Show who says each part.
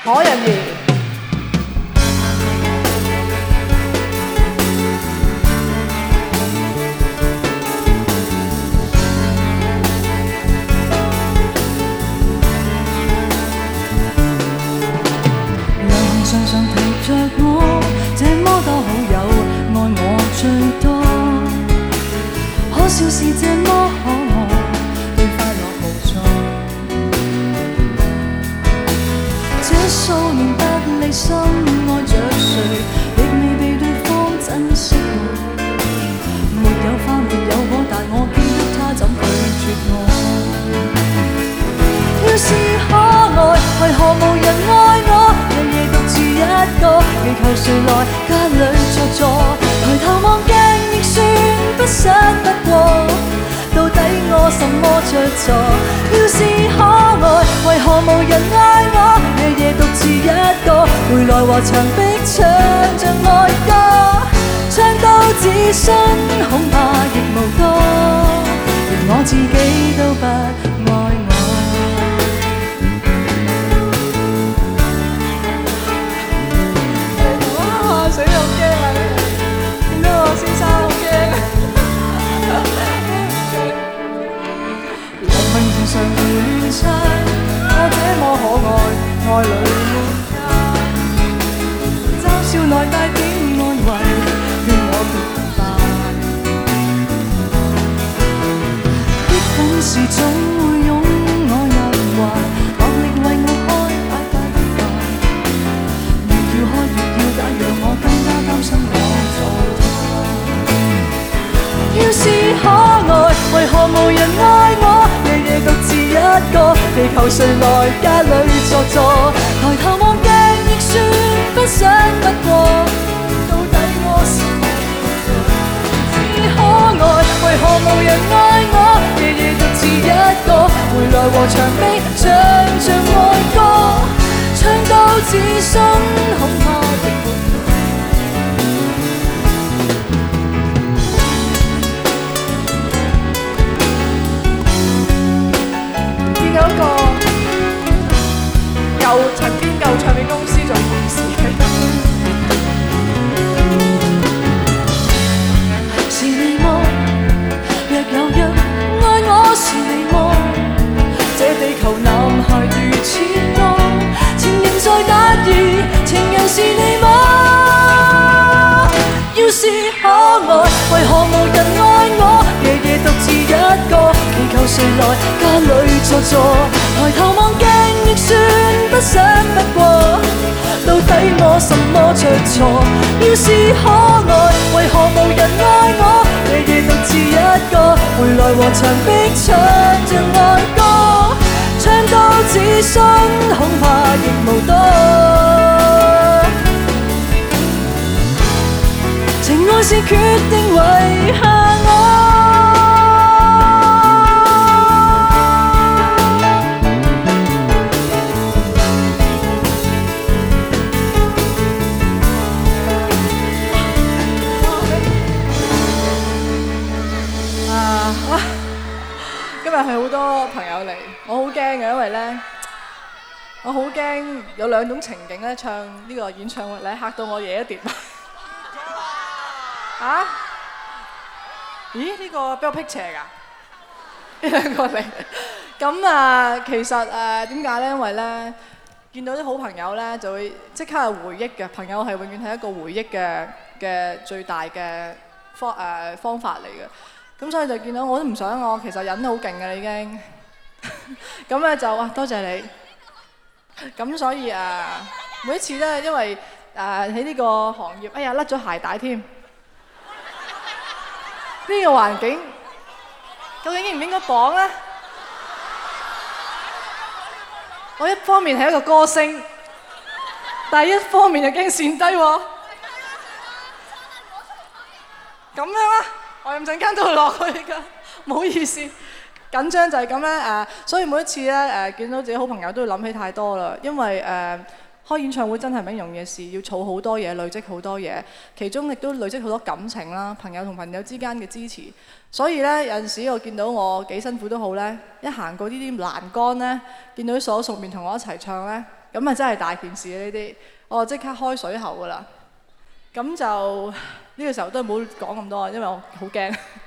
Speaker 1: 可人兒。
Speaker 2: 常常提着我，這麼多好友愛我最多，可笑是這麼可愛，對快樂無助。這數年不離心愛着誰，亦未被對方珍惜過。沒有花沒有果，但我見得他怎拒絕我？要是可愛，為何無人愛我？日夜獨自一個，祈求誰來家裏坐坐。抬頭望鏡亦算不失不過，到底我什麼出錯？要是可愛，為何無人愛我？日夜獨自一個，回來和牆壁唱着愛歌，唱到自信恐怕亦無多，連我自己都不愛我。
Speaker 1: 死好驚啊！見到我先生好驚。
Speaker 2: 流行時常亂唱，我這麼可愛，愛侶沒間，嘲笑內帶點安慰，勸我別辦。的粉絲總會擁我入懷，落力為我開擺擺的飯，越要開越要解，讓我更加擔心我做
Speaker 1: 要是可愛，為何無人愛我？日夜獨自一個，祈求誰來家裏坐坐。抬頭望鏡亦算不想不過，到底我是可愛，為何無人愛我？日夜獨自一個，回來和牆壁唱着愛歌，唱到自信恐怕亦沒。見到一個曾經舊唱片公司做同事嘅。
Speaker 2: 是你麼？若有約愛我是你麼？
Speaker 1: 這地球男孩如此多，情人在打意，情人是你嗎？要是可愛，為何無人愛我？夜夜獨自一個，祈求誰來家裏坐坐。抬頭望鏡亦算不想不過，到底我什麼出錯？要是可愛，為何無人愛我？夜夜獨自一個，回來和牆壁唱着愛歌，唱到自信恐怕亦無多。情愛是決定遺下我。今日係好多朋友嚟，我好驚嘅，因為咧，我好驚有兩種情景咧，唱呢個演唱會咧嚇到我嘢一碟。啊？咦？呢個俾我辟邪㗎？呢兩個嚟。咁啊，其實點解咧？因為咧，見到啲好朋友咧，就會即刻係回憶嘅。朋友係永遠係一個回憶嘅最大嘅方法嚟嘅。咁所以就見到我都唔想，我其實忍得好勁嘅啦已經。咁咧就哇多謝你。咁所以每一次咧，因為喺呢個行業，哎呀甩咗鞋帶添。呢個環境究竟應唔應該綁咧？我一方面係一個歌星，但係一方面又驚跣低喎。咁樣啊？我陣間都會落去㗎，唔好意思，緊張就係咁咧所以每一次咧見到自己好朋友都會諗起太多啦，因為開演唱會真係唔容易嘅事，要儲好多嘢，累積好多嘢，其中亦都累積好多感情啦，朋友同朋友之間嘅支持。所以咧有陣時我見到我幾辛苦都好咧，一行過呢啲欄杆咧，見到啲所屬面同我一齊唱咧，
Speaker 3: 咁啊真係大件事啊呢啲，我即刻開水喉噶啦。咁就呢個時候都唔好講咁多，因為我好驚。